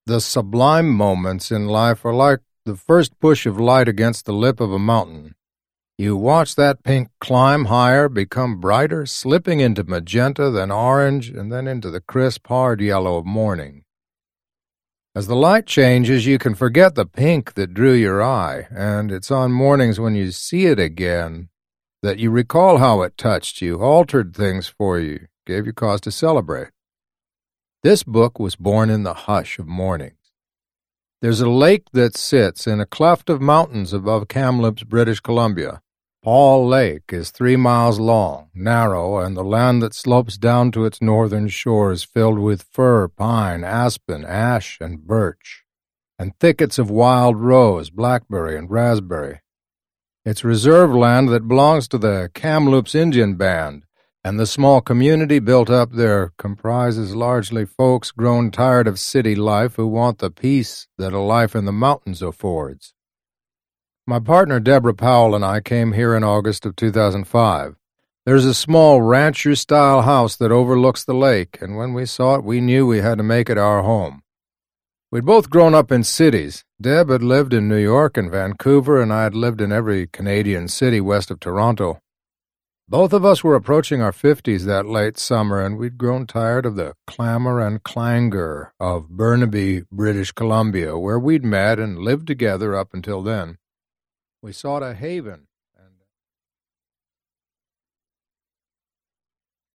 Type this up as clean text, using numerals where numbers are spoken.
The sublime moments in life are like the first push of light against the lip of a mountain. You watch that pink climb higher, become brighter, slipping into magenta, then orange, and then into the crisp, hard yellow of morning. As the light changes, you can forget the pink that drew your eye, and it's on mornings when you see it again that you recall how it touched you, altered things for you, gave you cause to celebrate. This book was born in the hush of mornings. There's a lake that sits in a cleft of mountains above Kamloops, British Columbia. Paul Lake is 3 miles long, narrow, and the land that slopes down to its northern shore is filled with fir, pine, aspen, ash, and birch, and thickets of wild rose, blackberry, and raspberry. It's reserve land that belongs to the Kamloops Indian Band, and the small community built up there comprises largely folks grown tired of city life who want the peace that a life in the mountains affords. My partner Deborah Powell and I came here in August of 2005. There's a small rancher-style house that overlooks the lake, and when we saw it, we knew we had to make it our home. We'd both grown up in cities. Deb had lived in New York and Vancouver, and I had lived in every Canadian city west of Toronto. Both of us were approaching our 50s that late summer, and we'd grown tired of the clamor and clangor of Burnaby, British Columbia, where we'd met and lived together up until then. We sought a haven